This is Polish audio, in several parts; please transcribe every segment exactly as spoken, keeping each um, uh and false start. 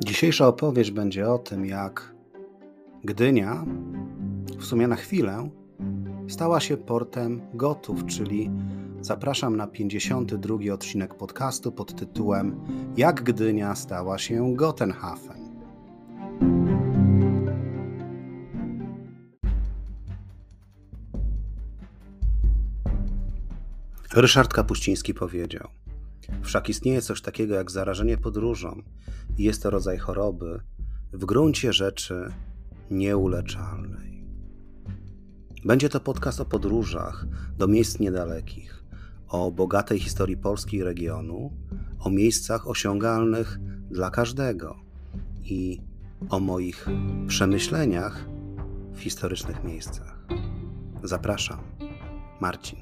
Dzisiejsza opowieść będzie o tym, jak Gdynia, w sumie na chwilę, stała się portem gotów, czyli zapraszam na pięćdziesiąty drugi odcinek podcastu pod tytułem Jak Gdynia stała się Gotenhafen. Ryszard Kapuściński powiedział: wszak istnieje coś takiego jak zarażenie podróżą i jest to rodzaj choroby w gruncie rzeczy nieuleczalnej. Będzie to podcast o podróżach do miejsc niedalekich, o bogatej historii Polski i regionu, o miejscach osiągalnych dla każdego i o moich przemyśleniach w historycznych miejscach. Zapraszam, Marcin.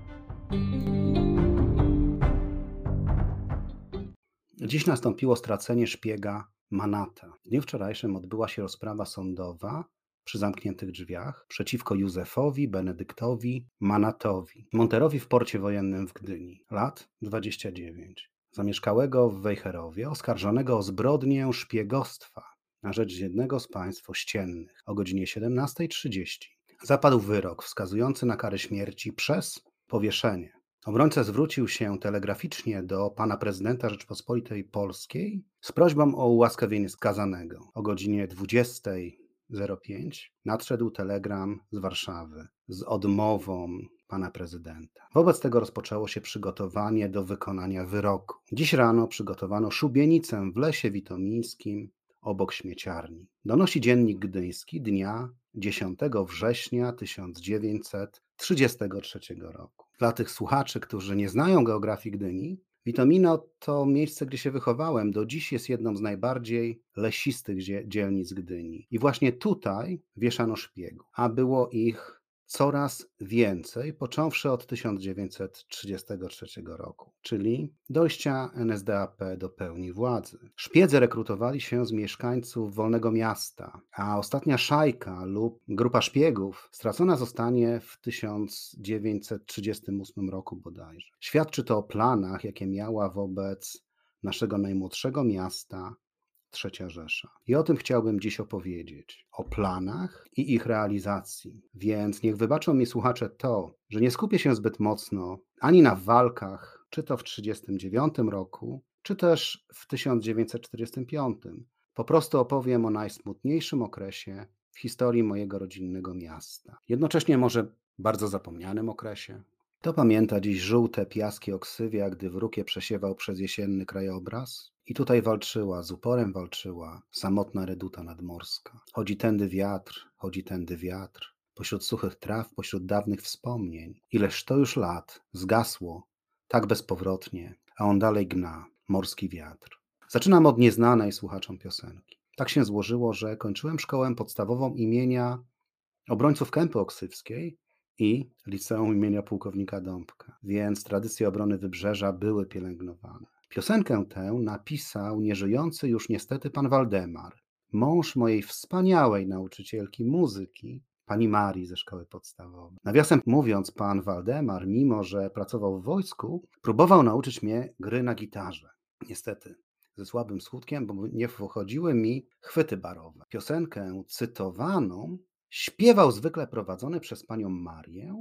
Dziś nastąpiło stracenie szpiega Manata. W dniu wczorajszym odbyła się rozprawa sądowa przy zamkniętych drzwiach przeciwko Józefowi Benedyktowi Manatowi, monterowi w porcie wojennym w Gdyni, lat dwadzieścia dziewięć, zamieszkałego w Wejherowie, oskarżonego o zbrodnię szpiegostwa na rzecz jednego z państw ościennych. O godzinie siedemnastej trzydzieści zapadł wyrok wskazujący na karę śmierci przez powieszenie. Obrońca zwrócił się telegraficznie do pana prezydenta Rzeczypospolitej Polskiej z prośbą o ułaskawienie skazanego. O godzinie dwudziestej zero pięć nadszedł telegram z Warszawy z odmową pana prezydenta. Wobec tego rozpoczęło się przygotowanie do wykonania wyroku. Dziś rano przygotowano szubienicę w Lesie Witomińskim obok śmieciarni. Donosi Dziennik Gdyński dnia dziesiątego września tysiąc dziewięćset trzydziestego trzeciego roku. Dla tych słuchaczy, którzy nie znają geografii Gdyni, Witomino to miejsce, gdzie się wychowałem. Do dziś jest jedną z najbardziej lesistych dzielnic Gdyni. I właśnie tutaj wieszano szpiegów, a było ich coraz więcej, począwszy od tysiąc dziewięćset trzydziestego trzeciego roku, czyli dojścia N S D A P do pełni władzy. Szpiedzy rekrutowali się z mieszkańców Wolnego Miasta, a ostatnia szajka lub grupa szpiegów stracona zostanie w tysiąc dziewięćset trzydziestym ósmym roku bodajże. Świadczy to o planach, jakie miała wobec naszego najmłodszego miasta Trzecia Rzesza. I o tym chciałbym dziś opowiedzieć. O planach i ich realizacji. Więc niech wybaczą mi słuchacze to, że nie skupię się zbyt mocno ani na walkach, czy to w trzydziestym dziewiątym roku, czy też w tysiąc dziewięćset czterdziestym piątym. Po prostu opowiem o najsmutniejszym okresie w historii mojego rodzinnego miasta. Jednocześnie może bardzo zapomnianym okresie. Kto pamięta dziś żółte piaski Oksywia, gdy wróg je przesiewał przez jesienny krajobraz? I tutaj walczyła, z uporem walczyła samotna reduta nadmorska. Chodzi tędy wiatr, chodzi tędy wiatr, pośród suchych traw, pośród dawnych wspomnień. Ileż to już lat zgasło, tak bezpowrotnie, a on dalej gna, morski wiatr. Zaczynam od nieznanej słuchaczom piosenki. Tak się złożyło, że kończyłem szkołę podstawową imienia obrońców Kępy Oksywskiej i liceum imienia pułkownika Dąbka, więc tradycje obrony Wybrzeża były pielęgnowane. Piosenkę tę napisał nieżyjący już niestety pan Waldemar, mąż mojej wspaniałej nauczycielki muzyki, pani Marii ze szkoły podstawowej. Nawiasem mówiąc, pan Waldemar, mimo że pracował w wojsku, próbował nauczyć mnie gry na gitarze. Niestety ze słabym skutkiem, bo nie wchodziły mi chwyty barowe. Piosenkę cytowaną śpiewał zwykle prowadzony przez panią Marię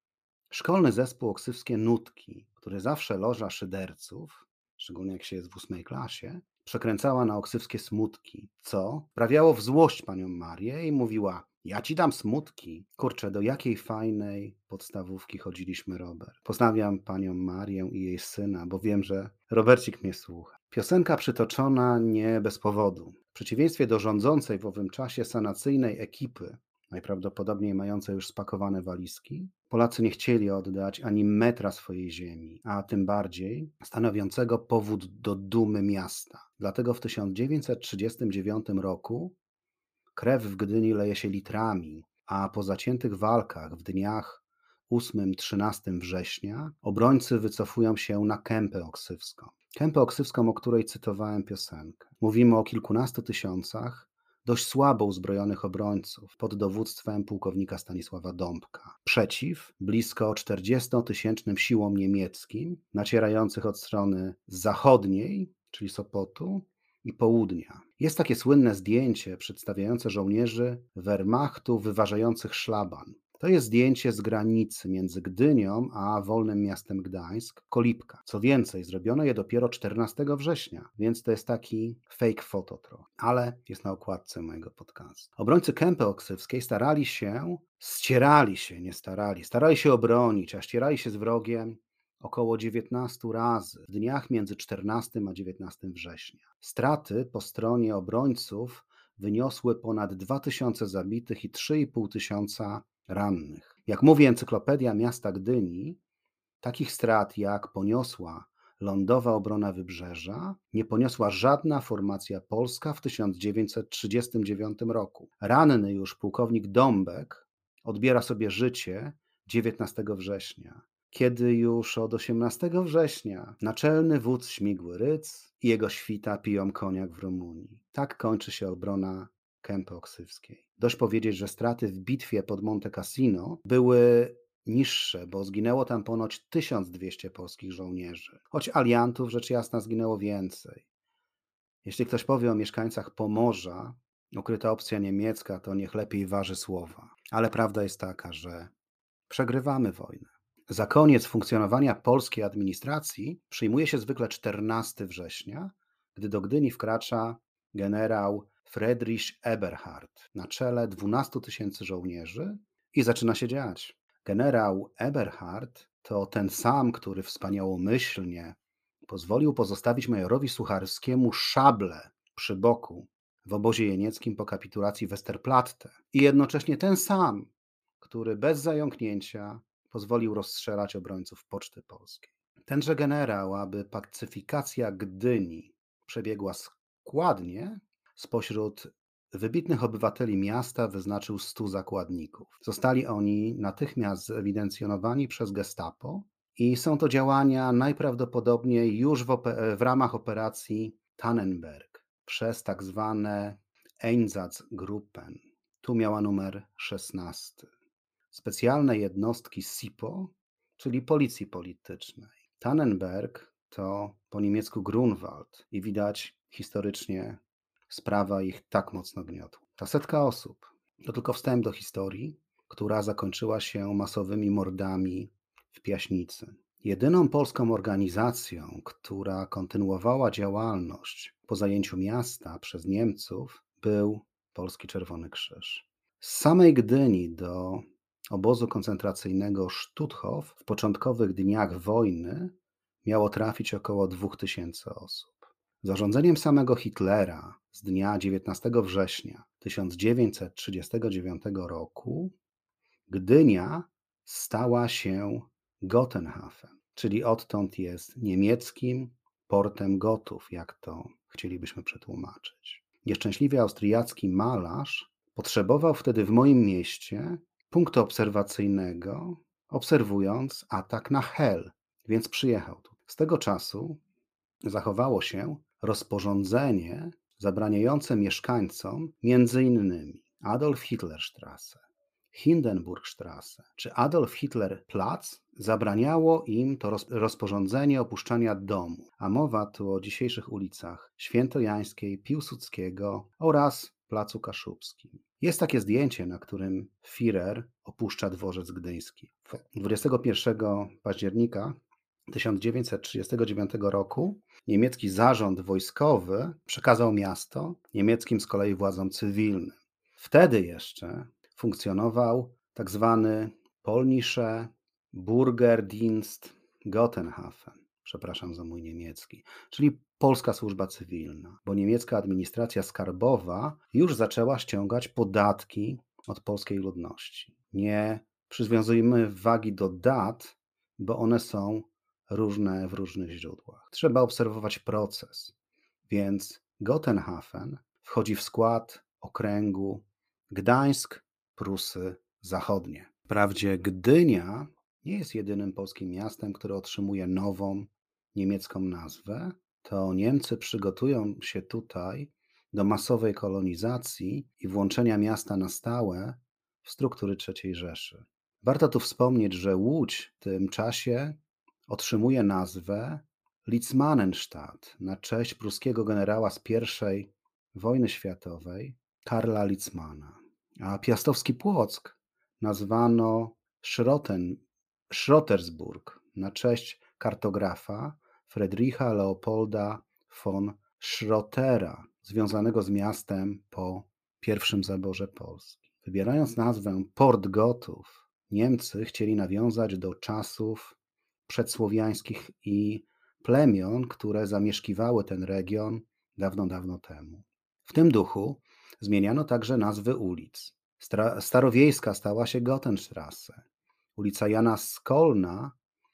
szkolny zespół Oksywskie Nutki, który zawsze loża szyderców, szczególnie jak się jest w ósmej klasie, przekręcała na oksywskie smutki, co wprawiało w złość panią Marię i mówiła: ja ci dam smutki. Kurczę, do jakiej fajnej podstawówki chodziliśmy, Robert. Pozdrawiam panią Marię i jej syna, bo wiem, że Robercik mnie słucha. Piosenka przytoczona nie bez powodu. W przeciwieństwie do rządzącej w owym czasie sanacyjnej ekipy, najprawdopodobniej mającej już spakowane walizki, Polacy nie chcieli oddać ani metra swojej ziemi, a tym bardziej stanowiącego powód do dumy miasta. Dlatego w tysiąc dziewięćset trzydziestym dziewiątym roku krew w Gdyni leje się litrami, a po zaciętych walkach w dniach ósmego trzynastego września obrońcy wycofują się na Kępę Oksywską. Kępę Oksywską, o której cytowałem piosenkę. Mówimy o kilkunastu tysiącach dość słabo uzbrojonych obrońców pod dowództwem pułkownika Stanisława Dąbka. Przeciw blisko czterdziestotysięcznym siłom niemieckim, nacierających od strony zachodniej, czyli Sopotu, i południa. Jest takie słynne zdjęcie przedstawiające żołnierzy Wehrmachtu wyważających szlaban. To jest zdjęcie z granicy między Gdynią a wolnym miastem Gdańsk, Kolipka. Co więcej, zrobiono je dopiero czternastego września, więc to jest taki fake foto trochę, ale jest na okładce mojego podcastu. Obrońcy Kępy Oksywskiej starali się, ścierali się, nie starali, starali się obronić, a ścierali się z wrogiem około dziewiętnaście razy w dniach między czternastego a dziewiętnastego września. Straty po stronie obrońców wyniosły ponad dwa tysiące zabitych i trzy i pół tysiąca rannych. Jak mówi Encyklopedia Miasta Gdyni, takich strat jak poniosła lądowa obrona Wybrzeża nie poniosła żadna formacja polska w tysiąc dziewięćset trzydziestym dziewiątym roku. Ranny już pułkownik Dąbek odbiera sobie życie dziewiętnastego września, kiedy już od osiemnastego września naczelny wódz Śmigły Rydz i jego świta piją koniak w Rumunii. Tak kończy się obrona Kępy Oksywskiej. Dość powiedzieć, że straty w bitwie pod Monte Cassino były niższe, bo zginęło tam ponoć tysiąc dwieście polskich żołnierzy, choć aliantów rzecz jasna zginęło więcej. Jeśli ktoś powie o mieszkańcach Pomorza, ukryta opcja niemiecka, to niech lepiej waży słowa. Ale prawda jest taka, że przegrywamy wojnę. Za koniec funkcjonowania polskiej administracji przyjmuje się zwykle czternastego września, gdy do Gdyni wkracza generał Friedrich Eberhard na czele dwunastu tysięcy żołnierzy i zaczyna się dziać. Generał Eberhard to ten sam, który wspaniałomyślnie pozwolił pozostawić majorowi Sucharskiemu szablę przy boku w obozie jenieckim po kapitulacji Westerplatte i jednocześnie ten sam, który bez zająknięcia pozwolił rozstrzelać obrońców Poczty Polskiej. Tenże generał, aby pacyfikacja Gdyni przebiegła składnie, spośród wybitnych obywateli miasta wyznaczył stu zakładników. Zostali oni natychmiast zewidencjonowani przez Gestapo i są to działania najprawdopodobniej już w, w ramach operacji Tannenberg przez tak zwane Einsatzgruppen. Tu miała numer szesnasty. Specjalne jednostki S I P O, czyli Policji Politycznej. Tannenberg to po niemiecku Grunwald i widać historycznie sprawa ich tak mocno gniotła. Ta setka osób to tylko wstęp do historii, która zakończyła się masowymi mordami w Piaśnicy. Jedyną polską organizacją, która kontynuowała działalność po zajęciu miasta przez Niemców, był Polski Czerwony Krzyż. Z samej Gdyni do obozu koncentracyjnego Stutthof w początkowych dniach wojny miało trafić około dwóch tysięcy osób. Zarządzeniem samego Hitlera z dnia dziewiętnastego września tysiąc dziewięćset trzydziestego dziewiątego roku Gdynia stała się Gotenhafen, czyli odtąd jest niemieckim portem gotów, jak to chcielibyśmy przetłumaczyć. Nieszczęśliwie austriacki malarz potrzebował wtedy w moim mieście punktu obserwacyjnego, obserwując atak na Hel, więc przyjechał tu. Z tego czasu zachowało się rozporządzenie zabraniające mieszkańcom między innymi Adolf Hitler Straße, Hindenburgstraße czy Adolf Hitler Platz, zabraniało im to rozporządzenie opuszczania domu, a mowa tu o dzisiejszych ulicach Świętojańskiej, Piłsudskiego oraz Placu Kaszubskim. Jest takie zdjęcie, na którym Führer opuszcza dworzec gdyński. dwudziestego pierwszego października tysiąc dziewięćset trzydziestego dziewiątego roku niemiecki zarząd wojskowy przekazał miasto niemieckim z kolei władzom cywilnym. Wtedy jeszcze funkcjonował tak zwany Polnische Bürgerdienst Gotenhafen. Przepraszam za mój niemiecki, czyli polska służba cywilna, bo niemiecka administracja skarbowa już zaczęła ściągać podatki od polskiej ludności. Nie przywiązujmy wagi do dat, bo one są różne w różnych źródłach. Trzeba obserwować proces, więc Gotenhafen wchodzi w skład okręgu Gdańsk, Prusy Zachodnie. Wprawdzie Gdynia nie jest jedynym polskim miastem, które otrzymuje nową niemiecką nazwę, to Niemcy przygotują się tutaj do masowej kolonizacji i włączenia miasta na stałe w struktury trzeciej Rzeszy. Warto tu wspomnieć, że Łódź w tym czasie otrzymuje nazwę Litzmannenstadt na cześć pruskiego generała z pierwszej wojny światowej Karla Litzmana, a piastowski Płock nazwano Schroten, Schrotersburg na cześć kartografa Friedricha Leopolda von Schrottera, związanego z miastem po pierwszym zaborze Polski. Wybierając nazwę Port Gotów, Niemcy chcieli nawiązać do czasów przedsłowiańskich i plemion, które zamieszkiwały ten region dawno, dawno temu. W tym duchu zmieniano także nazwy ulic. Stra- Starowiejska stała się Gottenstrasse. Ulica Jana Skolna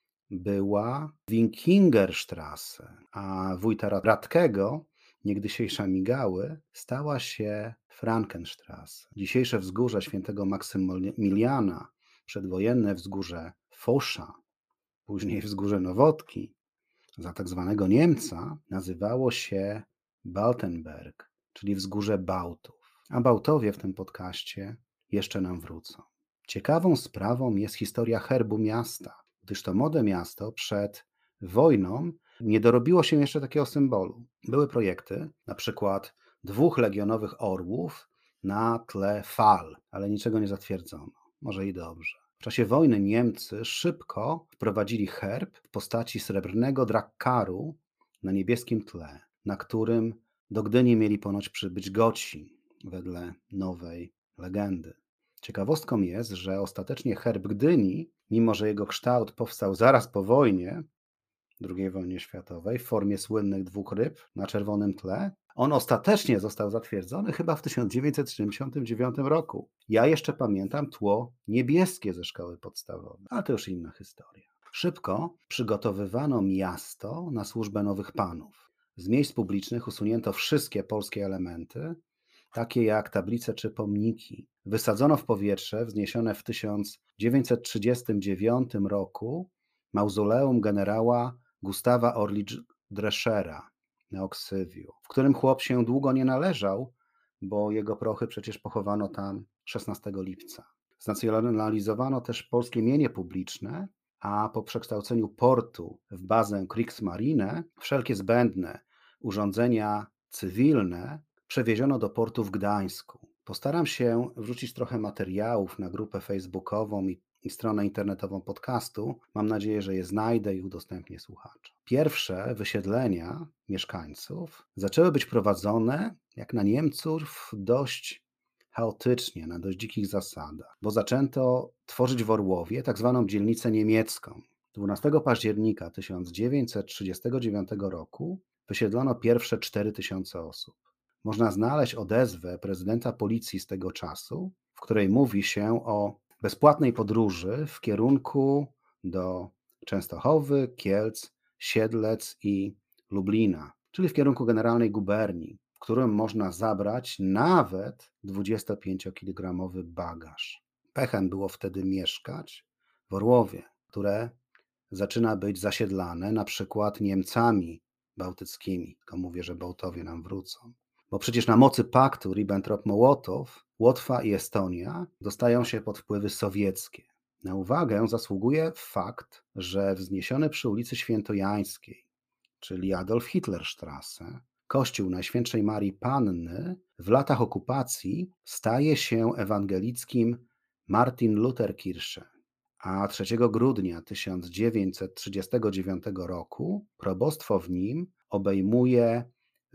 była Winkingerstrasse, a wójta Radkego, niegdysiejsza Migały, stała się Frankenstrasse. Dzisiejsze wzgórze świętego Maksymiliana, przedwojenne wzgórze Fosza, później wzgórze Nowotki, za tak zwanego Niemca nazywało się Baltenberg, czyli wzgórze Bałtów. A Bałtowie w tym podcaście jeszcze nam wrócą. Ciekawą sprawą jest historia herbu miasta, gdyż to młode miasto przed wojną nie dorobiło się jeszcze takiego symbolu. Były projekty, na przykład dwóch legionowych orłów na tle fal, ale niczego nie zatwierdzono. Może i dobrze. W czasie wojny Niemcy szybko wprowadzili herb w postaci srebrnego drakkaru na niebieskim tle, na którym do Gdyni mieli ponoć przybyć Goci, wedle nowej legendy. Ciekawostką jest, że ostatecznie herb Gdyni, mimo że jego kształt powstał zaraz po wojnie, drugiej wojnie światowej, w formie słynnych dwóch ryb na czerwonym tle, on ostatecznie został zatwierdzony chyba w tysiąc dziewięćset siedemdziesiątym dziewiątym roku. Ja jeszcze pamiętam tło niebieskie ze szkoły podstawowej, ale to już inna historia. Szybko przygotowywano miasto na służbę nowych panów. Z miejsc publicznych usunięto wszystkie polskie elementy, takie jak tablice czy pomniki. Wysadzono w powietrze wzniesione w tysiąc dziewięćset trzydziestym dziewiątym roku mauzoleum generała Gustawa Orlicz-Dreschera na Oksywiu, w którym chłop się długo nie należał, bo jego prochy przecież pochowano tam szesnastego lipca. Znacjonalizowano też polskie mienie publiczne, a po przekształceniu portu w bazę Kriegsmarine wszelkie zbędne urządzenia cywilne przewieziono do portu w Gdańsku. Postaram się wrzucić trochę materiałów na grupę facebookową i, i stronę internetową podcastu. Mam nadzieję, że je znajdę i udostępnię słuchaczom. Pierwsze wysiedlenia mieszkańców zaczęły być prowadzone, jak na Niemców, dość chaotycznie, na dość dzikich zasadach, bo zaczęto tworzyć w Orłowie tak zwaną dzielnicę niemiecką. dwunastego października tysiąc dziewięćset trzydziestego dziewiątego roku wysiedlono pierwsze cztery tysiące osób. Można znaleźć odezwę prezydenta policji z tego czasu, w której mówi się o bezpłatnej podróży w kierunku do Częstochowy, Kielc, Siedlec i Lublina, czyli w kierunku generalnej guberni, w którym można zabrać nawet dwudziestopięciokilogramowy bagaż. Pechem było wtedy mieszkać w Orłowie, które zaczyna być zasiedlane na przykład Niemcami bałtyckimi. Tylko mówię, że Bałtowie nam wrócą. Bo przecież na mocy paktu Ribbentrop-Mołotow Łotwa i Estonia dostają się pod wpływy sowieckie. Na uwagę zasługuje fakt, że wzniesiony przy ulicy Świętojańskiej, czyli Adolf Hitlerstrasse, kościół Najświętszej Marii Panny w latach okupacji staje się ewangelickim Martin-Luther-Kirche, a trzeciego grudnia tysiąc dziewięćset trzydziestego dziewiątego roku probostwo w nim obejmuje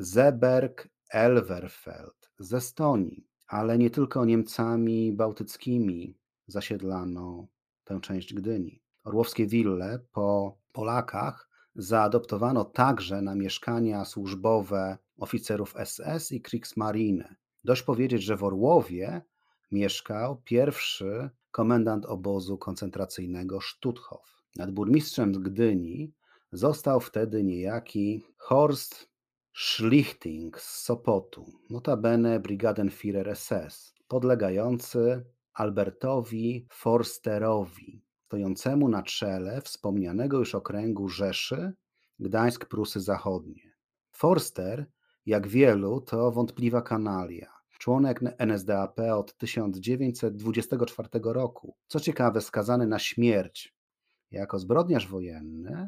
Zeeberg Elverfeld z Estonii, ale nie tylko Niemcami bałtyckimi zasiedlano tę część Gdyni. Orłowskie wille po Polakach zaadoptowano także na mieszkania służbowe oficerów S S i Kriegsmarine. Dość powiedzieć, że w Orłowie mieszkał pierwszy komendant obozu koncentracyjnego Stutthof. Nad burmistrzem z Gdyni został wtedy niejaki Horst Schlichting z Sopotu, notabene Brigadenführer S S, podlegający Albertowi Forsterowi, stojącemu na czele wspomnianego już okręgu Rzeszy Gdańsk-Prusy Zachodnie. Forster, jak wielu, to wątpliwa kanalia. Członek N S D A P od tysiąc dziewięćset dwudziestego czwartego roku, co ciekawe skazany na śmierć jako zbrodniarz wojenny,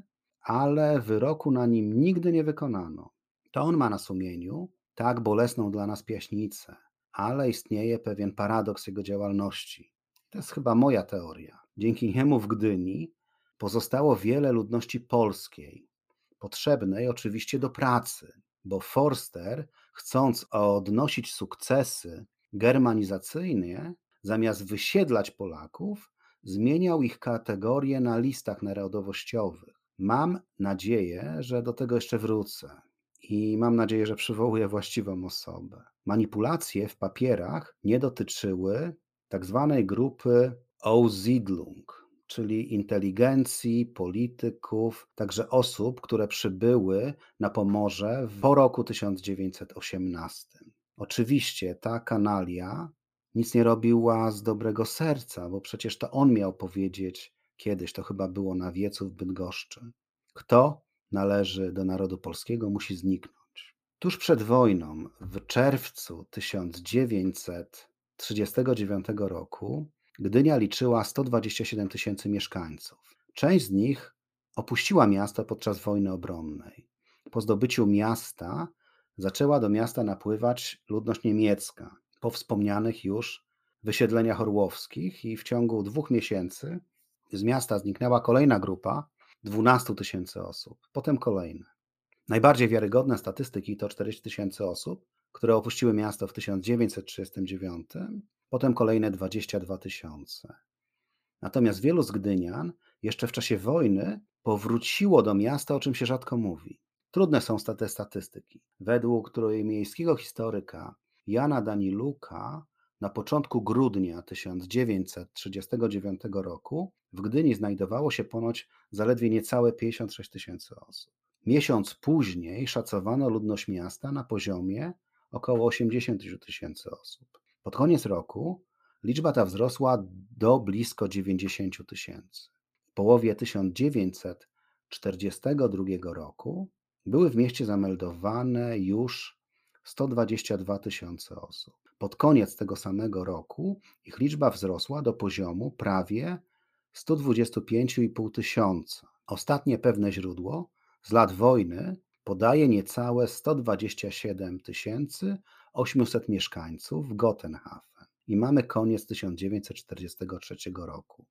ale wyroku na nim nigdy nie wykonano. To on ma na sumieniu tak bolesną dla nas piaśnicę, ale istnieje pewien paradoks jego działalności. To jest chyba moja teoria. Dzięki niemu w Gdyni pozostało wiele ludności polskiej, potrzebnej oczywiście do pracy, bo Forster, chcąc odnosić sukcesy germanizacyjne, zamiast wysiedlać Polaków, zmieniał ich kategorie na listach narodowościowych. Mam nadzieję, że do tego jeszcze wrócę i mam nadzieję, że przywołuję właściwą osobę. Manipulacje w papierach nie dotyczyły tak zwanej grupy Aussiedlung, czyli inteligencji, polityków, także osób, które przybyły na Pomorze po roku tysiąc dziewięćset osiemnastym. Oczywiście ta kanalia nic nie robiła z dobrego serca, bo przecież to on miał powiedzieć kiedyś, to chyba było na wiecu w Bydgoszczy, kto należy do narodu polskiego, musi zniknąć. Tuż przed wojną, w czerwcu tysiąc dziewięćset trzydziestego dziewiątego roku, Gdynia liczyła sto dwadzieścia siedem tysięcy mieszkańców. Część z nich opuściła miasto podczas wojny obronnej. Po zdobyciu miasta zaczęła do miasta napływać ludność niemiecka, po wspomnianych już wysiedleniach orłowskich, i w ciągu dwóch miesięcy z miasta zniknęła kolejna grupa dwanaście tysięcy osób, potem kolejne. Najbardziej wiarygodne statystyki to czterdzieści tysięcy osób, które opuściły miasto w tysiąc dziewięćset trzydziestym dziewiątym, potem kolejne dwadzieścia dwa tysiące. Natomiast wielu z gdynian jeszcze w czasie wojny powróciło do miasta, o czym się rzadko mówi. Trudne są te statystyki. Według trójmiejskiego historyka Jana Daniluka na początku grudnia tysiąc dziewięćset trzydziestego dziewiątego roku w Gdyni znajdowało się ponoć zaledwie niecałe pięćdziesiąt sześć tysięcy osób. Miesiąc później szacowano ludność miasta na poziomie około osiemdziesiąt tysięcy osób. Pod koniec roku liczba ta wzrosła do blisko dziewięćdziesiąt tysięcy. W połowie tysiąc dziewięćset czterdziestego drugiego roku były w mieście zameldowane już sto dwadzieścia dwa tysiące osób. Pod koniec tego samego roku ich liczba wzrosła do poziomu prawie sto dwadzieścia pięć i pół tysiąca. Ostatnie pewne źródło z lat wojny podaje niecałe sto dwadzieścia siedem tysięcy osiemset mieszkańców w Gotenhafen. I mamy koniec tysiąc dziewięćset czterdziestego trzeciego roku.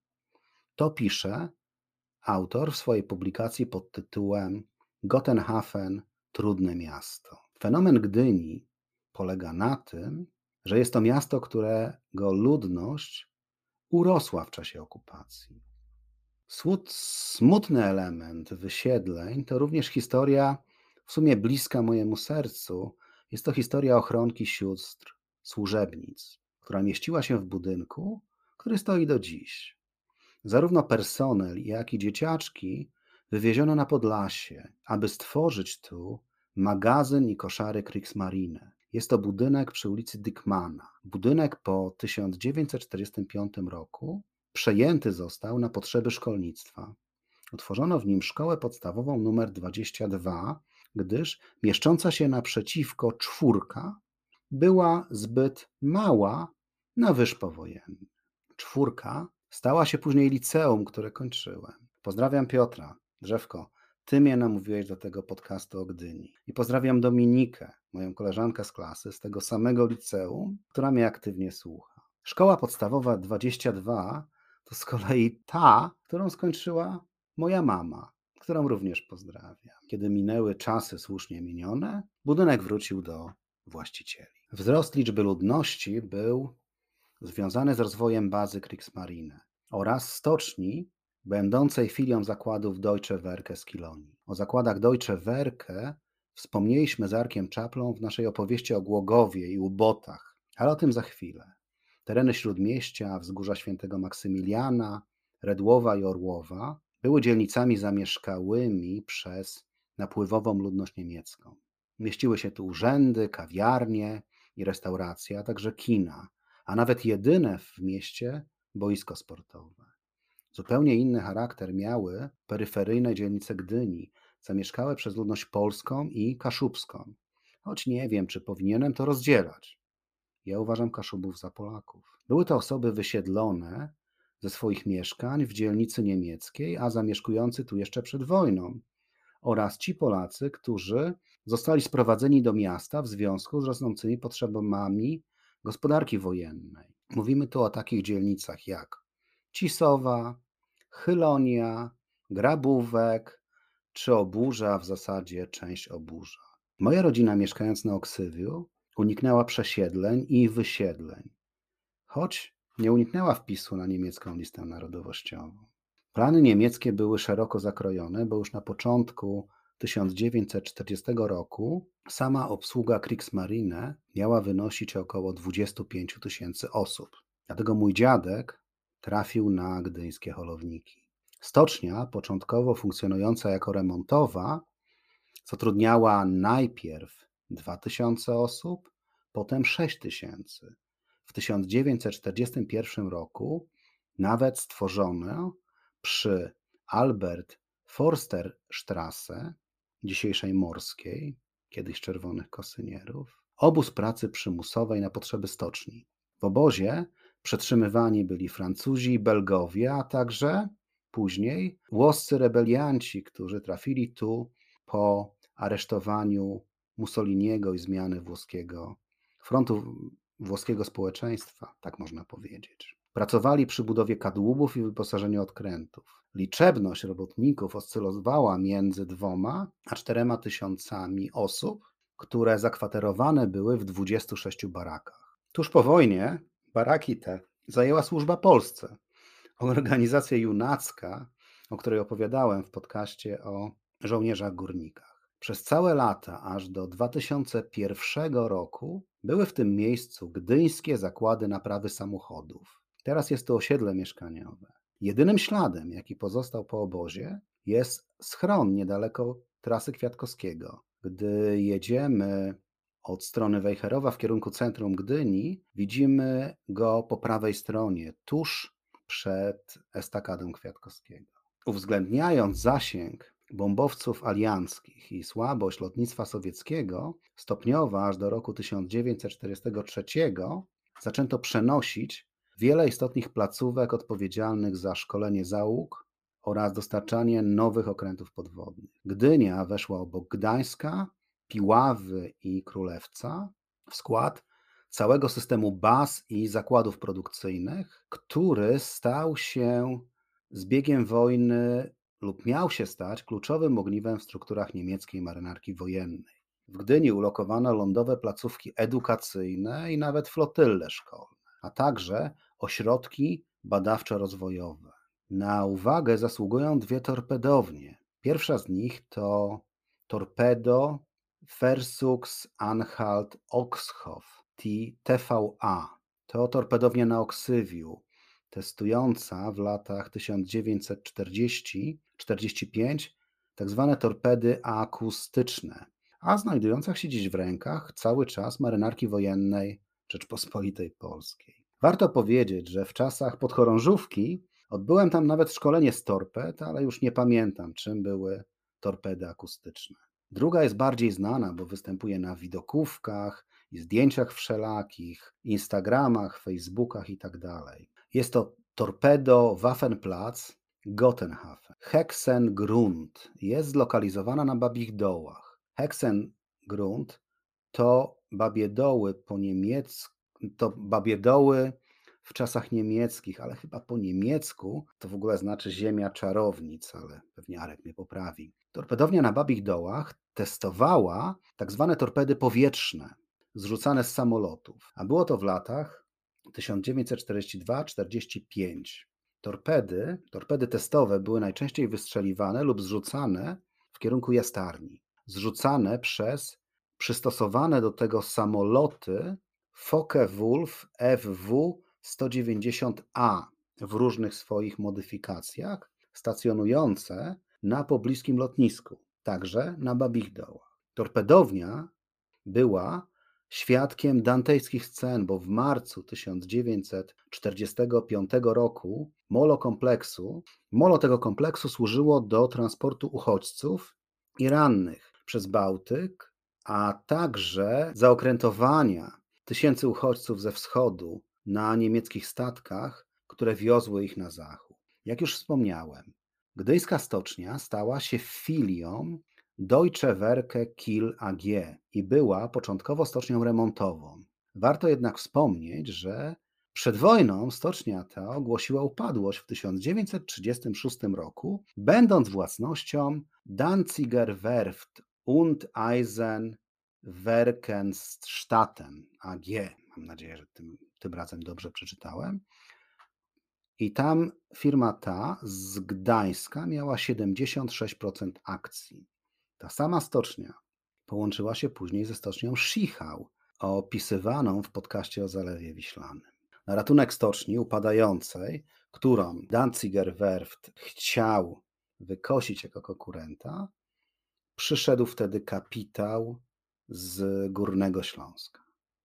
To pisze autor w swojej publikacji pod tytułem Gotenhafen – trudne miasto. Fenomen Gdyni polega na tym, że jest to miasto, którego ludność urosła w czasie okupacji. Smutny element wysiedleń to również historia w sumie bliska mojemu sercu. Jest to historia ochronki sióstr służebnic, która mieściła się w budynku, który stoi do dziś. Zarówno personel, jak i dzieciaczki wywieziono na Podlasie, aby stworzyć tu magazyn i koszary Kriegsmarine. Jest to budynek przy ulicy Dickmana. Budynek po tysiąc dziewięćset czterdziestym piątym roku przejęty został na potrzeby szkolnictwa. Utworzono w nim szkołę podstawową numer dwadzieścia dwa, gdyż mieszcząca się naprzeciwko czwórka była zbyt mała na wyż powojenny. Czwórka stała się później liceum, które kończyłem. Pozdrawiam Piotra. Drzewko, ty mnie namówiłeś do tego podcastu o Gdyni. I pozdrawiam Dominikę, moją koleżankę z klasy, z tego samego liceum, która mnie aktywnie słucha. Szkoła podstawowa dwadzieścia dwa to z kolei ta, którą skończyła moja mama, którą również pozdrawiam. Kiedy minęły czasy słusznie minione, budynek wrócił do właścicieli. Wzrost liczby ludności był związany z rozwojem bazy Kriegsmarine oraz stoczni będącej filią zakładów Deutsche Werke z Kilonii. O zakładach Deutsche Werke wspomnieliśmy z Arkiem Czaplą w naszej opowieści o Głogowie i Ubotach, ale o tym za chwilę. Tereny Śródmieścia, Wzgórza Świętego Maksymiliana, Redłowa i Orłowa były dzielnicami zamieszkałymi przez napływową ludność niemiecką. Mieściły się tu urzędy, kawiarnie i restauracje, a także kina, a nawet jedyne w mieście boisko sportowe. Zupełnie inny charakter miały peryferyjne dzielnice Gdyni, zamieszkałe przez ludność polską i kaszubską. Choć nie wiem, czy powinienem to rozdzielać. Ja uważam Kaszubów za Polaków. Były to osoby wysiedlone ze swoich mieszkań w dzielnicy niemieckiej, a zamieszkujący tu jeszcze przed wojną, oraz ci Polacy, którzy zostali sprowadzeni do miasta w związku z rosnącymi potrzebami gospodarki wojennej. Mówimy tu o takich dzielnicach jak Cisowa, Chylonia, Grabówek czy Oburza, a w zasadzie część Oburza. Moja rodzina, mieszkając na Oksywiu, uniknęła przesiedleń i wysiedleń, choć nie uniknęła wpisu na niemiecką listę narodowościową. Plany niemieckie były szeroko zakrojone, bo już na początku tysiąc dziewięćset czterdziestego roku sama obsługa Kriegsmarine miała wynosić około dwadzieścia pięć tysięcy osób. Dlatego mój dziadek trafił na gdyńskie holowniki. Stocznia, początkowo funkcjonująca jako remontowa, zatrudniała najpierw dwa tysiące osób, potem sześć tysięcy. W tysiąc dziewięćset czterdziestym pierwszym roku nawet stworzono przy Albert Forster Straße, dzisiejszej Morskiej, kiedyś Czerwonych Kosynierów, obóz pracy przymusowej na potrzeby stoczni. W obozie przetrzymywani byli Francuzi i Belgowie, a także później włoscy rebelianci, którzy trafili tu po aresztowaniu Mussoliniego i zmiany włoskiego frontu włoskiego społeczeństwa, tak można powiedzieć. Pracowali przy budowie kadłubów i wyposażeniu odkrętów. Liczebność robotników oscylowała między dwoma a czterema tysiącami osób, które zakwaterowane były w dwudziestu sześciu barakach. Tuż po wojnie baraki te zajęła służba Polsce, organizacja junacka, o której opowiadałem w podcaście o żołnierzach górnikach. Przez całe lata, aż do dwa tysiące pierwszego roku, były w tym miejscu gdyńskie zakłady naprawy samochodów. Teraz jest to osiedle mieszkaniowe. Jedynym śladem, jaki pozostał po obozie, jest schron niedaleko trasy Kwiatkowskiego. Gdy jedziemy od strony Wejherowa w kierunku centrum Gdyni, widzimy go po prawej stronie, tuż przed estakadą Kwiatkowskiego. Uwzględniając zasięg bombowców alianckich i słabość lotnictwa sowieckiego, stopniowo aż do roku tysiąc dziewięćset czterdziestego trzeciego zaczęto przenosić wiele istotnych placówek odpowiedzialnych za szkolenie załóg oraz dostarczanie nowych okrętów podwodnych. Gdynia weszła obok Gdańska, Piławy i Królewca w skład całego systemu baz i zakładów produkcyjnych, który stał się z biegiem wojny lub miał się stać kluczowym ogniwem w strukturach niemieckiej marynarki wojennej. W Gdyni ulokowano lądowe placówki edukacyjne i nawet flotylle szkolne, a także ośrodki badawczo-rozwojowe. Na uwagę zasługują dwie torpedownie. Pierwsza z nich to torpedo Versuchs Anhalt Oxhoff T V A. To torpedownia na Oksywiu, testująca w latach tysiąc dziewięćset czterdziestym do czterdziestego piątego tak zwane torpedy akustyczne, a znajdująca się dziś w rękach cały czas marynarki wojennej Rzeczpospolitej Polskiej. Warto powiedzieć, że w czasach podchorążówki odbyłem tam nawet szkolenie z torped, ale już nie pamiętam, czym były torpedy akustyczne. Druga jest bardziej znana, bo występuje na widokówkach i zdjęciach wszelakich, Instagramach, Facebookach i tak dalej. Jest to torpedo Waffenplatz Gotenhafen. Hexengrund jest zlokalizowana na Babich Dołach. Hexengrund to babie doły po niemiecku, to babie doły w czasach niemieckich, ale chyba po niemiecku to w ogóle znaczy ziemia czarownic, ale pewnie Arek mnie poprawi. Torpedownia na Babich Dołach testowała tak zwane torpedy powietrzne, zrzucane z samolotów, a było to w latach tysiąc dziewięćset czterdziesty drugi do czterdziestego piątego. Torpedy, torpedy testowe były najczęściej wystrzeliwane lub zrzucane w kierunku jastarni, zrzucane przez przystosowane do tego samoloty Focke-Wulf F W sto dziewięćdziesiąt A w różnych swoich modyfikacjach, stacjonujące na pobliskim lotnisku, także na Babich Dołach. Torpedownia była świadkiem dantejskich scen, bo w marcu tysiąc dziewięćset czterdziestego piątego roku molo kompleksu, molo tego kompleksu służyło do transportu uchodźców i rannych przez Bałtyk, a także zaokrętowania tysięcy uchodźców ze wschodu na niemieckich statkach, które wiozły ich na zachód. Jak już wspomniałem, Gdyńska Stocznia stała się filią Deutsche Werke Kiel A G i była początkowo stocznią remontową. Warto jednak wspomnieć, że przed wojną stocznia ta ogłosiła upadłość w tysiąc dziewięćset trzydziestym szóstym roku, będąc własnością Danziger Werft und Eisenwerkenstatten A G. Mam nadzieję, że tym, tym razem dobrze przeczytałem. I tam firma ta z Gdańska miała siedemdziesiąt sześć procent akcji. Ta sama stocznia połączyła się później ze stocznią Schichau, opisywaną w podcaście o Zalewie Wiślanym. Na ratunek stoczni upadającej, którą Danziger Werft chciał wykosić jako konkurenta, przyszedł wtedy kapitał z Górnego Śląska.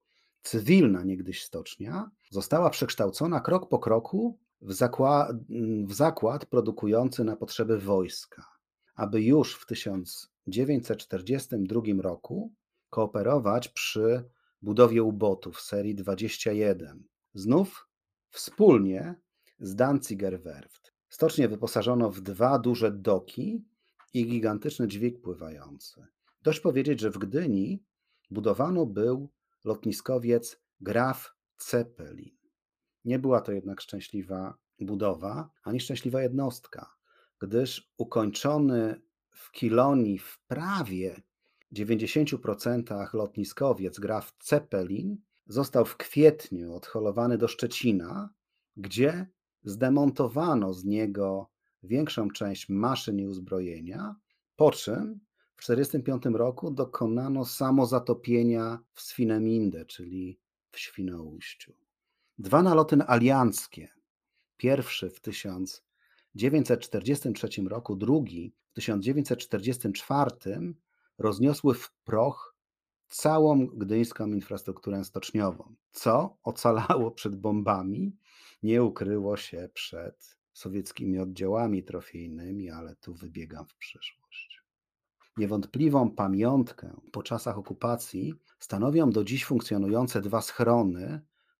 Cywilna niegdyś stocznia została przekształcona krok po kroku w zakład, w zakład produkujący na potrzeby wojska, aby już w tysiąc dziewięćset czterdziestym drugim roku kooperować przy budowie ubotów serii dwadzieścia jeden. Znów wspólnie z Danziger Werft. Stocznię wyposażono w dwa duże doki i gigantyczny dźwig pływający. Dość powiedzieć, że w Gdyni budowano był lotniskowiec Graf Zeppelin. Nie była to jednak szczęśliwa budowa, ani szczęśliwa jednostka, gdyż ukończony w Kilonii w prawie dziewięćdziesięciu procentach lotniskowiec Graf Zeppelin został w kwietniu odholowany do Szczecina, gdzie zdemontowano z niego większą część maszyn i uzbrojenia, po czym w tysiąc dziewięćset czterdziestym piątym roku dokonano samozatopienia w Swinemünde, czyli w Świnoujściu. Dwa naloty alianckie, pierwszy w tysiąc dziewięćset czterdziestym trzecim roku, drugi w tysiąc dziewięćset czterdziestym czwartym, rozniosły w proch całą gdyńską infrastrukturę stoczniową. Co ocalało przed bombami, nie ukryło się przed sowieckimi oddziałami trofejnymi, ale tu wybiegam w przyszłość. Niewątpliwą pamiątkę po czasach okupacji stanowią do dziś funkcjonujące dwa schrony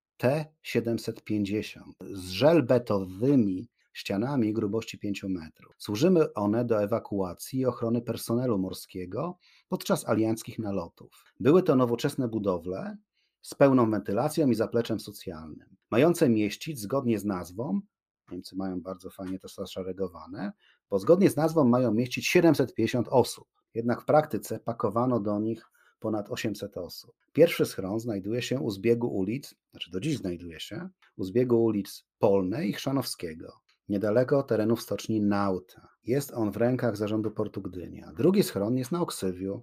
T siedemset pięćdziesiąt z żelbetowymi ścianami grubości pięciu metrów. Służyły one do ewakuacji i ochrony personelu morskiego podczas alianckich nalotów. Były to nowoczesne budowle z pełną wentylacją i zapleczem socjalnym, mające mieścić zgodnie z nazwą, Niemcy mają bardzo fajnie to zaszeregowane, bo zgodnie z nazwą mają mieścić siedemset pięćdziesiąt osób, jednak w praktyce pakowano do nich ponad osiemset osób. Pierwszy schron znajduje się u zbiegu ulic, znaczy do dziś znajduje się, u zbiegu ulic Polnej i Chrzanowskiego, niedaleko terenów stoczni Nauta. Jest on w rękach Zarządu Portu Gdynia. Drugi schron jest na Oksywiu,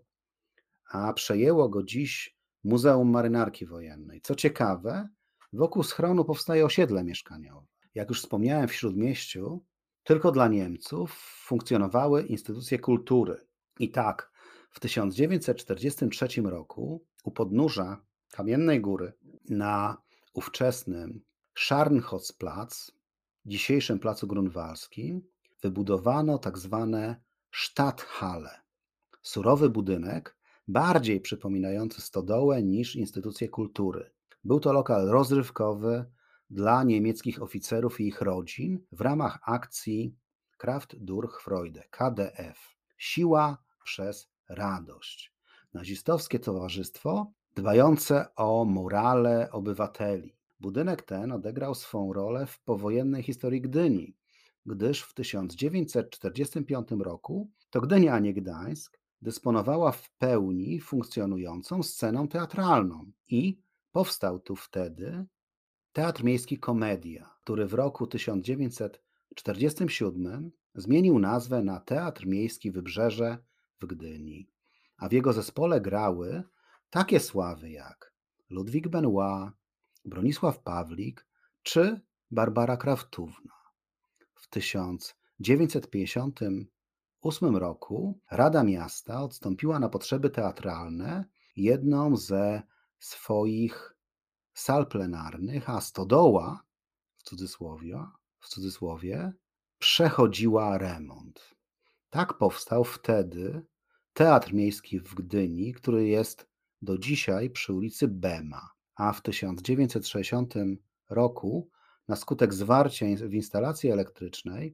a przejęło go dziś Muzeum Marynarki Wojennej. Co ciekawe, wokół schronu powstaje osiedle mieszkaniowe. Jak już wspomniałem, w Śródmieściu tylko dla Niemców funkcjonowały instytucje kultury. I tak, w tysiąc dziewięćset czterdziestym trzecim roku u podnóża Kamiennej Góry na ówczesnym Scharnhorstplatz, dzisiejszym Placu Grunwaldzkim, wybudowano tak zwane Stadthalle. Surowy budynek, bardziej przypominający stodołę niż instytucje kultury. Był to lokal rozrywkowy dla niemieckich oficerów i ich rodzin w ramach akcji Kraft durch Freude, K D F. Siła przez radość. Nazistowskie towarzystwo dbające o morale obywateli. Budynek ten odegrał swą rolę w powojennej historii Gdyni, gdyż w tysiąc dziewięćset czterdziestym piątym roku to Gdynia, a nie Gdańsk, dysponowała w pełni funkcjonującą sceną teatralną i powstał tu wtedy Teatr Miejski Komedia, który w roku tysiąc dziewięćset czterdziestym siódmym zmienił nazwę na Teatr Miejski Wybrzeże w Gdyni, a w jego zespole grały takie sławy jak Ludwik Benoit, Bronisław Pawlik czy Barbara Kraftówna. W tysiąc dziewięćset pięćdziesiątym ósmym roku Rada Miasta odstąpiła na potrzeby teatralne jedną ze swoich sal plenarnych, a stodoła, w cudzysłowie, w cudzysłowie przechodziła remont. Tak powstał wtedy Teatr Miejski w Gdyni, który jest do dzisiaj przy ulicy Bema, a w tysiąc dziewięćset sześćdziesiątym roku na skutek zwarcia w instalacji elektrycznej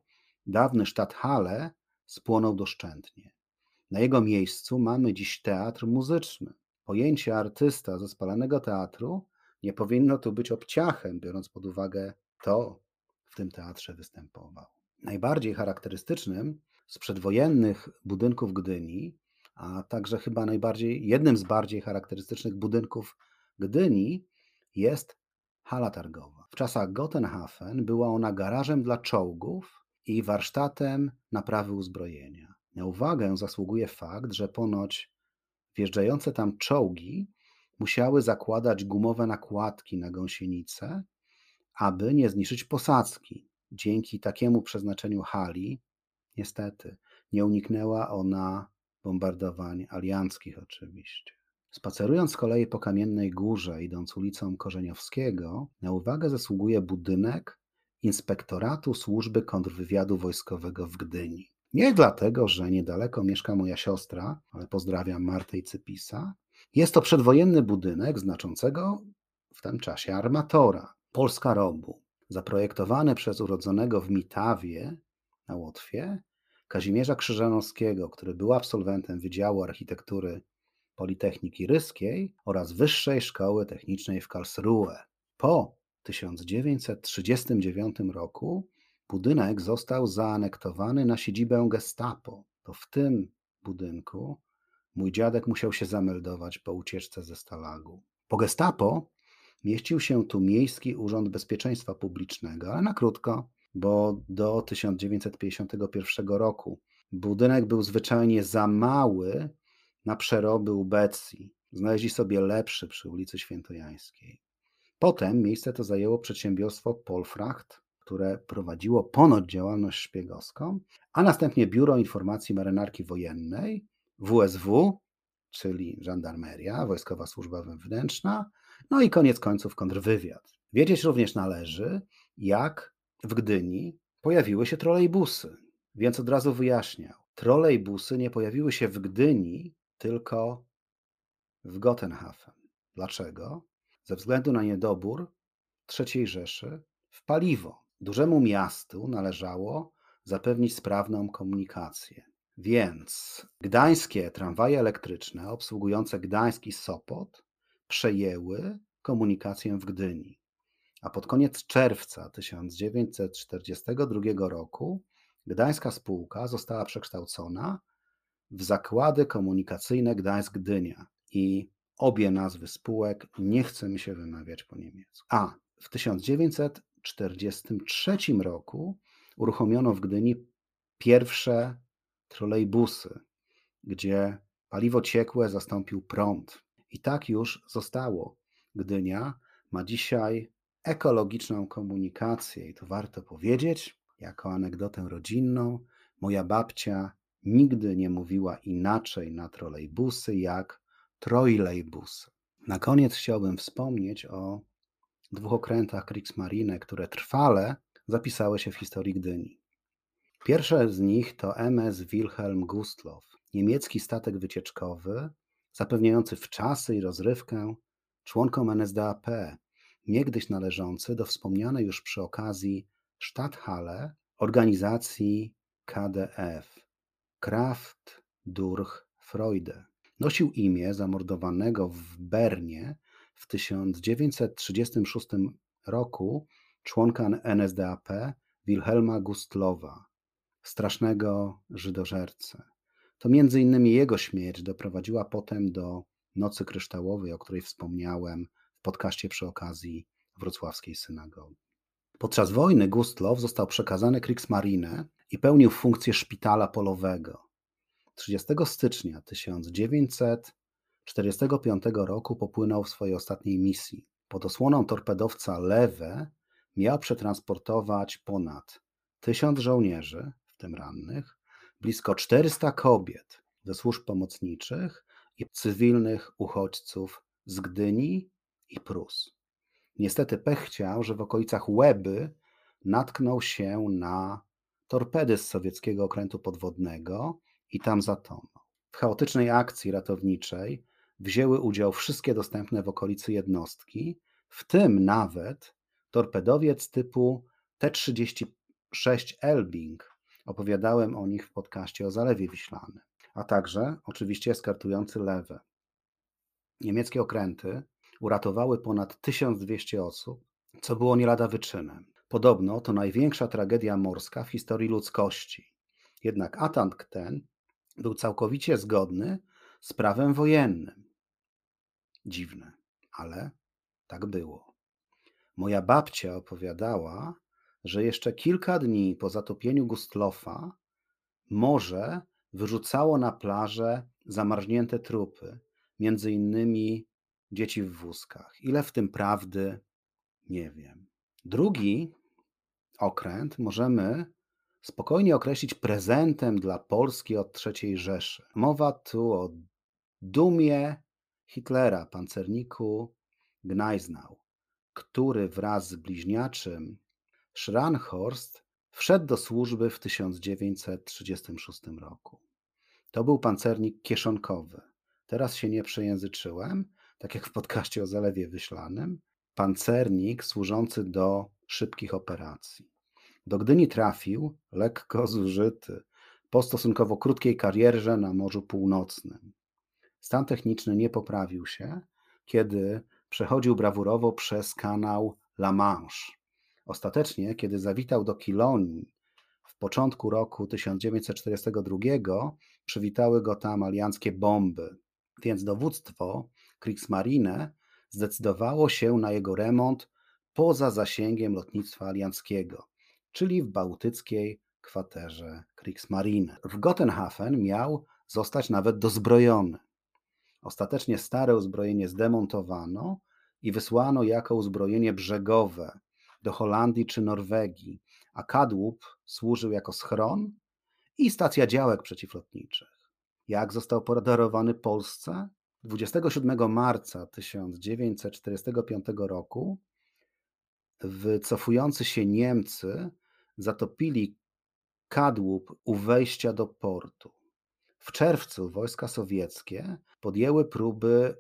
Dawny Stadthalle spłonął doszczętnie. Na jego miejscu mamy dziś teatr muzyczny. Pojęcie artysta ze spalanego teatru nie powinno tu być obciachem, biorąc pod uwagę to, w tym teatrze występował. Najbardziej charakterystycznym z przedwojennych budynków Gdyni, a także chyba najbardziej, jednym z bardziej charakterystycznych budynków Gdyni jest hala targowa. W czasach Gotenhafen była ona garażem dla czołgów i warsztatem naprawy uzbrojenia. Na uwagę zasługuje fakt, że ponoć wjeżdżające tam czołgi musiały zakładać gumowe nakładki na gąsienice, aby nie zniszczyć posadzki. Dzięki takiemu przeznaczeniu hali, niestety, nie uniknęła ona bombardowań alianckich oczywiście. Spacerując z kolei po Kamiennej Górze, idąc ulicą Korzeniowskiego, na uwagę zasługuje budynek Inspektoratu Służby Kontrwywiadu Wojskowego w Gdyni. Nie dlatego, że niedaleko mieszka moja siostra, ale pozdrawiam Martę i Cypisa. Jest to przedwojenny budynek znaczącego w tym czasie armatora, Polska Robu, zaprojektowany przez urodzonego w Mitawie na Łotwie Kazimierza Krzyżanowskiego, który był absolwentem Wydziału Architektury Politechniki Ryskiej oraz Wyższej Szkoły Technicznej w Karlsruhe. Po tysiąc dziewięćset trzydziestym dziewiątym roku budynek został zaanektowany na siedzibę Gestapo. To w tym budynku mój dziadek musiał się zameldować po ucieczce ze Stalagu. Po Gestapo mieścił się tu Miejski Urząd Bezpieczeństwa Publicznego, ale na krótko, bo do tysiąc dziewięćset pięćdziesiątego pierwszego roku budynek był zwyczajnie za mały na przeroby ubecji. Znaleźli sobie lepszy przy ulicy Świętojańskiej. Potem miejsce to zajęło przedsiębiorstwo Polfracht, które prowadziło ponoć działalność szpiegowską, a następnie Biuro Informacji Marynarki Wojennej, W S W, czyli żandarmeria, Wojskowa Służba Wewnętrzna, no i koniec końców kontrwywiad. Wiedzieć również należy, jak w Gdyni pojawiły się trolejbusy. Więc od razu wyjaśniał. Trolejbusy nie pojawiły się w Gdyni, tylko w Gotenhafen. Dlaczego? Ze względu na niedobór trzeciej Rzeszy w paliwo. Dużemu miastu należało zapewnić sprawną komunikację. Więc gdańskie tramwaje elektryczne obsługujące Gdańsk i Sopot przejęły komunikację w Gdyni. A pod koniec czerwca tysiąc dziewięćset czterdziestego drugiego roku gdańska spółka została przekształcona w Zakłady Komunikacyjne Gdańsk-Gdynia i obie nazwy spółek nie chce mi się wymawiać po niemiecku. A w tysiąc dziewięćset czterdziestym trzecim roku uruchomiono w Gdyni pierwsze trolejbusy, gdzie paliwo ciekłe zastąpił prąd. I tak już zostało. Gdynia ma dzisiaj ekologiczną komunikację i to warto powiedzieć, jako anegdotę rodzinną. Moja babcia nigdy nie mówiła inaczej na trolejbusy jak trojlejbusy. Na koniec chciałbym wspomnieć o dwóch okrętach Kriegsmarine, które trwale zapisały się w historii Gdyni. Pierwsze z nich to M S Wilhelm Gustloff, niemiecki statek wycieczkowy zapewniający wczasy i rozrywkę członkom N S D A P, niegdyś należący do wspomnianej już przy okazji Stadthalle organizacji K D F, Kraft durch Freude. Nosił imię zamordowanego w Bernie w tysiąc dziewięćset trzydziestym szóstym roku członka N S D A P Wilhelma Gustlowa, strasznego żydożercę. To między innymi jego śmierć doprowadziła potem do Nocy Kryształowej, o której wspomniałem w podcaście przy okazji wrocławskiej synagogi. Podczas wojny Gustlow został przekazany Kriegsmarine i pełnił funkcję szpitala polowego. trzydziestego stycznia tysiąc dziewięćset czterdziestego piątego roku popłynął w swojej ostatniej misji. Pod osłoną torpedowca Lewe miał przetransportować ponad tysiąc żołnierzy, w tym rannych, blisko czterysta kobiet ze służb pomocniczych i cywilnych uchodźców z Gdyni i Prus. Niestety pech chciał, że w okolicach Łeby natknął się na torpedy z sowieckiego okrętu podwodnego i tam zatonął. W chaotycznej akcji ratowniczej wzięły udział wszystkie dostępne w okolicy jednostki, w tym nawet torpedowiec typu T trzydzieści sześć Elbing, Opowiadałem o nich w podcaście o Zalewie Wiślanym, a także oczywiście eskortujący Lewę. Niemieckie okręty uratowały ponad tysiąc dwieście osób, co było nie lada wyczynem. Podobno to największa tragedia morska w historii ludzkości. Jednak atak ten był całkowicie zgodny z prawem wojennym. Dziwne, ale tak było. Moja babcia opowiadała, że jeszcze kilka dni po zatopieniu Gustlofa morze wyrzucało na plażę zamarznięte trupy, między innymi dzieci w wózkach. Ile w tym prawdy, nie wiem. Drugi okręt możemy spokojnie określić prezentem dla Polski od trzeciej Rzeszy. Mowa tu o dumie Hitlera, pancerniku Gneisenau, który wraz z bliźniaczym Scharnhorst wszedł do służby w tysiąc dziewięćset trzydziestym szóstym roku. To był pancernik kieszonkowy. Teraz się nie przejęzyczyłem, tak jak w podcaście o Zalewie Wiślanym. Pancernik służący do szybkich operacji. Do Gdyni trafił lekko zużyty po stosunkowo krótkiej karierze na Morzu Północnym. Stan techniczny nie poprawił się, kiedy przechodził brawurowo przez kanał La Manche. Ostatecznie, kiedy zawitał do Kilonii w początku roku tysiąc dziewięćset czterdziestego drugiego, przywitały go tam alianckie bomby, więc dowództwo Kriegsmarine zdecydowało się na jego remont poza zasięgiem lotnictwa alianckiego, czyli w bałtyckiej kwaterze Kriegsmarine. W Gotenhafen miał zostać nawet dozbrojony. Ostatecznie stare uzbrojenie zdemontowano i wysłano jako uzbrojenie brzegowe do Holandii czy Norwegii, a kadłub służył jako schron i stacja działek przeciwlotniczych. Jak został podarowany Polsce? dwudziestego siódmego marca tysiąc dziewięćset czterdziestego piątego roku wycofujący się Niemcy zatopili kadłub u wejścia do portu. W czerwcu wojska sowieckie podjęły próby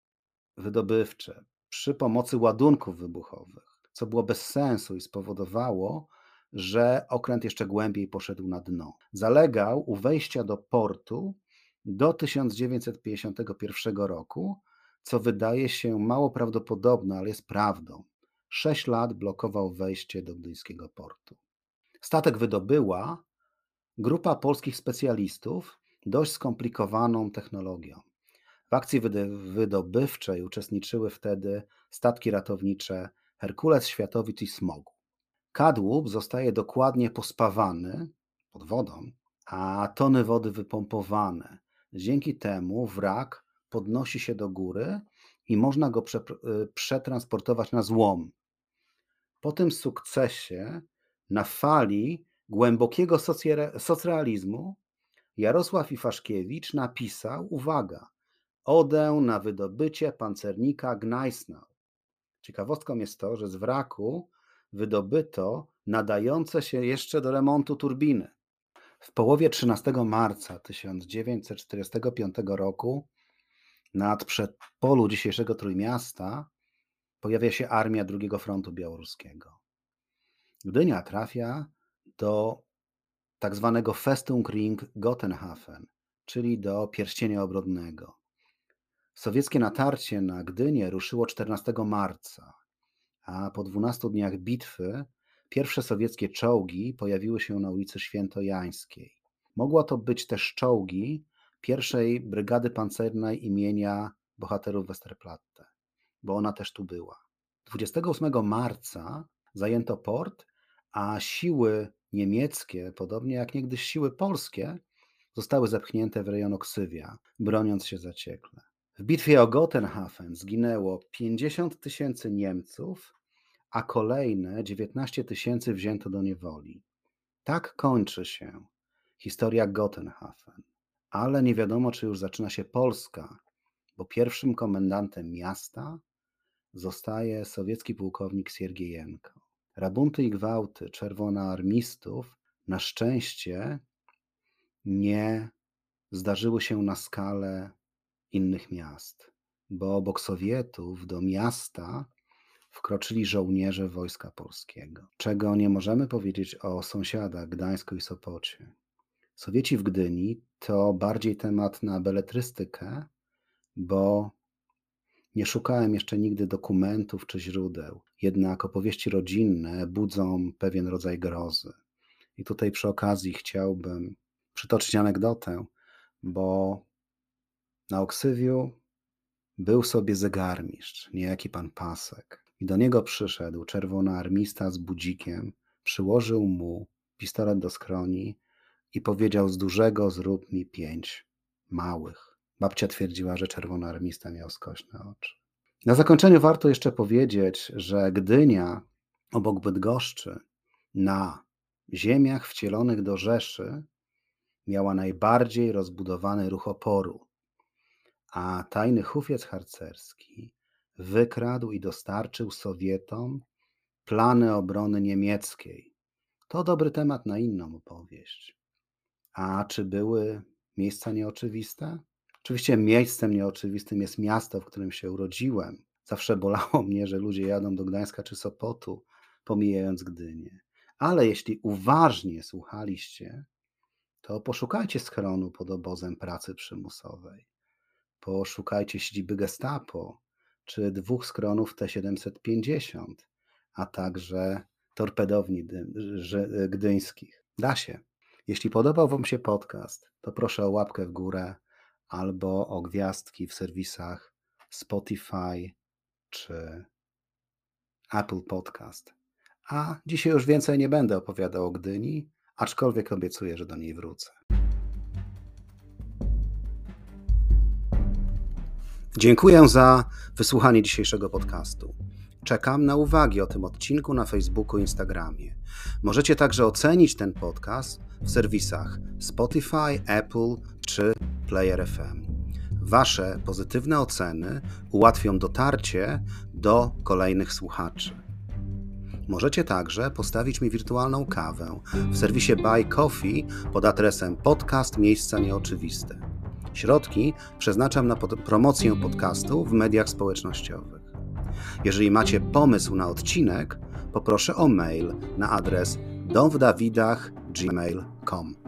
wydobywcze przy pomocy ładunków wybuchowych, co było bez sensu i spowodowało, że okręt jeszcze głębiej poszedł na dno. Zalegał u wejścia do portu do tysiąc dziewięćset pięćdziesiątego pierwszego roku, co wydaje się mało prawdopodobne, ale jest prawdą. Sześć lat blokował wejście do gdyńskiego portu. Statek wydobyła grupa polskich specjalistów dość skomplikowaną technologią. W akcji wydobywczej uczestniczyły wtedy statki ratownicze Herkules, Światowicz i Smogu. Kadłub zostaje dokładnie pospawany pod wodą, a tony wody wypompowane. Dzięki temu wrak podnosi się do góry i można go przetransportować na złom. Po tym sukcesie na fali głębokiego socrealizmu Jarosław Iwaszkiewicz napisał, uwaga, odę na wydobycie pancernika Gneisenau. Ciekawostką jest to, że z wraku wydobyto nadające się jeszcze do remontu turbiny. W połowie trzynastego marca tysiąc dziewięćset czterdziestego piątego roku nad przedpolu dzisiejszego Trójmiasta pojawia się armia drugiego Frontu Białoruskiego. Gdynia trafia do tak zwanego Festungsring Gotenhafen, czyli do pierścienia obronnego. Sowieckie natarcie na Gdynię ruszyło czternastego marca, a po dwunastu dniach bitwy pierwsze sowieckie czołgi pojawiły się na ulicy Świętojańskiej. Mogło to być też czołgi pierwszej Brygady Pancernej imienia bohaterów Westerplatte, bo ona też tu była. dwudziestego ósmego marca zajęto port, a siły niemieckie, podobnie jak niegdyś siły polskie, zostały zepchnięte w rejon Oksywia, broniąc się zaciekle. W bitwie o Gotenhafen zginęło pięćdziesiąt tysięcy Niemców, a kolejne dziewiętnaście tysięcy wzięto do niewoli. Tak kończy się historia Gotenhafen. Ale nie wiadomo, czy już zaczyna się Polska, bo pierwszym komendantem miasta zostaje sowiecki pułkownik Siergiejenko. Rabunty i gwałty czerwonoarmistów na szczęście nie zdarzyły się na skalę innych miast, bo obok Sowietów do miasta wkroczyli żołnierze Wojska Polskiego. Czego nie możemy powiedzieć o sąsiadach Gdańsku i Sopocie. Sowieci w Gdyni to bardziej temat na beletrystykę, bo nie szukałem jeszcze nigdy dokumentów czy źródeł. Jednak opowieści rodzinne budzą pewien rodzaj grozy. I tutaj przy okazji chciałbym przytoczyć anegdotę, bo na Oksywiu był sobie zegarmistrz, niejaki pan Pasek. I do niego przyszedł czerwonoarmista z budzikiem, przyłożył mu pistolet do skroni i powiedział: z dużego zrób mi pięć małych. Babcia twierdziła, że czerwonoarmista miał skośne oczy. Na zakończenie warto jeszcze powiedzieć, że Gdynia obok Bydgoszczy na ziemiach wcielonych do Rzeszy miała najbardziej rozbudowany ruch oporu, a tajny hufiec harcerski wykradł i dostarczył Sowietom plany obrony niemieckiej. To dobry temat na inną opowieść. A czy były miejsca nieoczywiste? Oczywiście miejscem nieoczywistym jest miasto, w którym się urodziłem. Zawsze bolało mnie, że ludzie jadą do Gdańska czy Sopotu, pomijając Gdynię. Ale jeśli uważnie słuchaliście, to poszukajcie schronu pod obozem pracy przymusowej. Poszukajcie siedziby Gestapo, czy dwóch schronów T siedemset pięćdziesiąt, a także torpedowni gdyńskich. Da się. Jeśli podobał Wam się podcast, to proszę o łapkę w górę albo o gwiazdki w serwisach Spotify czy Apple Podcast. A dzisiaj już więcej nie będę opowiadał o Gdyni, aczkolwiek obiecuję, że do niej wrócę. Dziękuję za wysłuchanie dzisiejszego podcastu. Czekam na uwagi o tym odcinku na Facebooku i Instagramie. Możecie także ocenić ten podcast w serwisach Spotify, Apple czy Player F M. Wasze pozytywne oceny ułatwią dotarcie do kolejnych słuchaczy. Możecie także postawić mi wirtualną kawę w serwisie Buy Coffee pod adresem podcast Miejsca Nieoczywiste. Środki przeznaczam na pod- promocję podcastu w mediach społecznościowych. Jeżeli macie pomysł na odcinek, poproszę o mail na adres dom w dawidach kropka gmail kropka com.